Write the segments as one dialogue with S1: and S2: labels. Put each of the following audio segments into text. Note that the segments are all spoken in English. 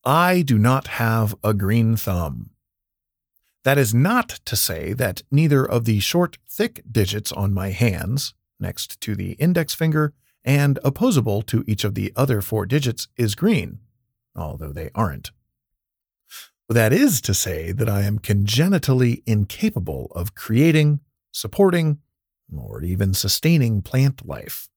S1: I do not have a green thumb. That is not to say that neither of the short, thick digits on my hands, next to the index finger and opposable to each of the other 4 digits, is green, although they aren't. That is to say that I am congenitally incapable of creating, supporting, or even sustaining plant life.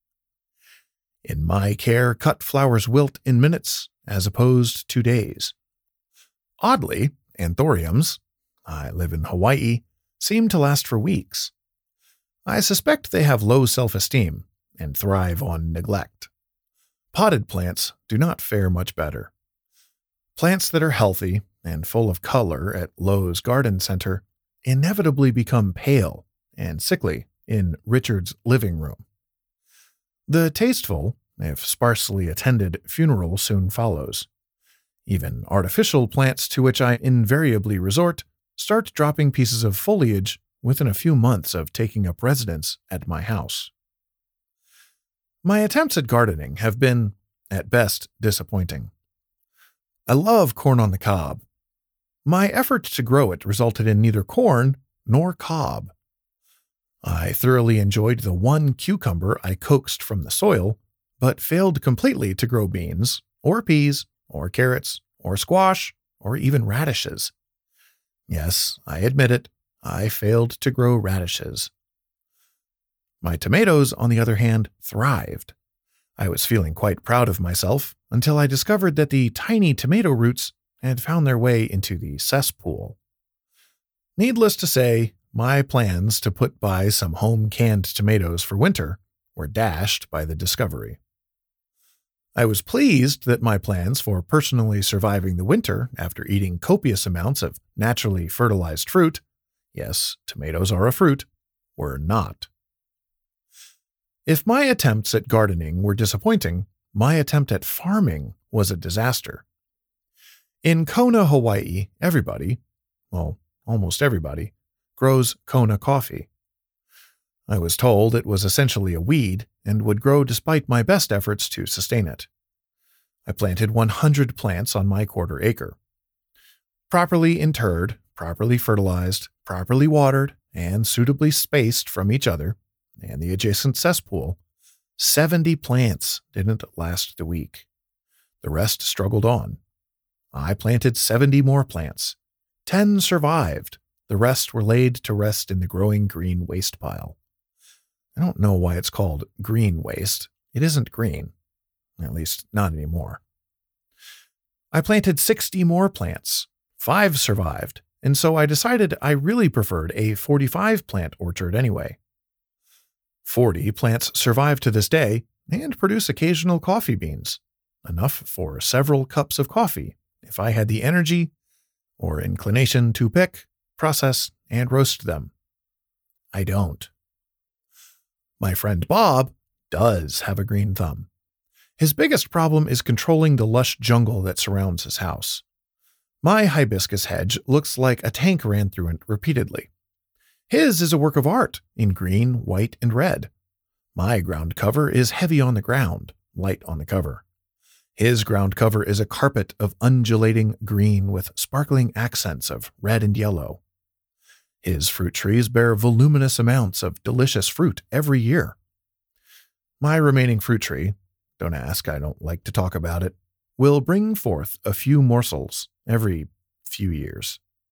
S1: In my care, cut flowers wilt in minutes as opposed to days. Oddly, anthuriums, I live in Hawaii, seem to last for weeks. I suspect they have low self-esteem and thrive on neglect. Potted plants do not fare much better. Plants that are healthy and full of color at Lowe's Garden Center inevitably become pale and sickly in Richard's living room. The tasteful, if sparsely attended, funeral soon follows. Even artificial plants to which I invariably resort start dropping pieces of foliage within a few months of taking up residence at my house. My attempts at gardening have been, at best, disappointing. I love corn on the cob. My effort to grow it resulted in neither corn nor cob. I thoroughly enjoyed the one cucumber I coaxed from the soil, but failed completely to grow beans, or peas, or carrots, or squash, or even radishes. Yes, I admit it, I failed to grow radishes. My tomatoes, on the other hand, thrived. I was feeling quite proud of myself until I discovered that the tiny tomato roots had found their way into the cesspool. Needless to say, my plans to put by some home-canned tomatoes for winter were dashed by the discovery. I was pleased that my plans for personally surviving the winter after eating copious amounts of naturally fertilized fruit, yes, tomatoes are a fruit, were not. If my attempts at gardening were disappointing, my attempt at farming was a disaster. In Kona, Hawaii, everybody, well, almost everybody, grows Kona coffee. I was told it was essentially a weed and would grow despite my best efforts to sustain it. I planted 100 plants on my quarter acre. Properly interred, properly fertilized, properly watered, and suitably spaced from each other and the adjacent cesspool, 70 plants didn't last the week. The rest struggled on. I planted 70 more plants. 10 survived. The rest were laid to rest in the growing green waste pile. I don't know why it's called green waste. It isn't green. At least, not anymore. I planted 60 more plants. 5 survived, and so I decided I really preferred a 45-plant orchard anyway. 40 plants survive to this day and produce occasional coffee beans, enough for several cups of coffee if I had the energy or inclination to pick, process, and roast them. I don't. My friend Bob does have a green thumb. His biggest problem is controlling the lush jungle that surrounds his house. My hibiscus hedge looks like a tank ran through it repeatedly. His is a work of art in green, white, and red. My ground cover is heavy on the ground, light on the cover. His ground cover is a carpet of undulating green with sparkling accents of red and yellow. His fruit trees bear voluminous amounts of delicious fruit every year. My remaining fruit tree, don't ask, I don't like to talk about it, will bring forth a few morsels every few years.